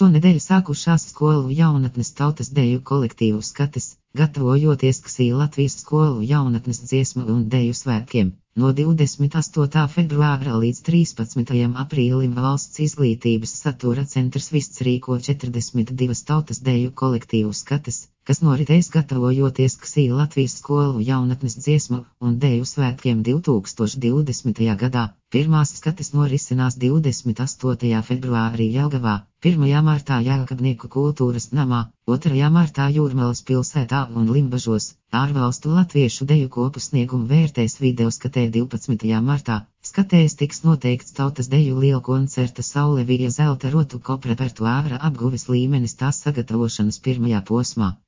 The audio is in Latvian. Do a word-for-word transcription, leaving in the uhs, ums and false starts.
Šonedēļ sākušās skolu jaunatnes tautas deju kolektīvu Skates, gatavojoties Ksī Latvijas skolu jaunatnes dziesmu un deju svētkiem. No divdesmit astotā februāra līdz trīspadsmitajam aprīlim Valsts izglītības satura centrs Vists rīko četrdesmit divas tautas deju kolektīvu Skates, kas noritēs gatavojoties Ksī Latvijas skolu jaunatnes dziesmu un deju svētkiem divtūkstoš divdesmitajā gadā. Pirmās skates norisinās divdesmit astotajā februārī Jelgavā, pirmajā martā Jēkabnieku kultūras namā, otrajā martā Jūrmalas pilsētā un Limbažos. Ārvalstu latviešu deju kopu sniegumu vērtēs videoskatē divpadsmitajā martā. Skatēs tiks noteikts tautas deju lielkoncerta Saule Vija zelta rotu kop repertuāra apguves līmenis tās sagatavošanas pirmajā posmā.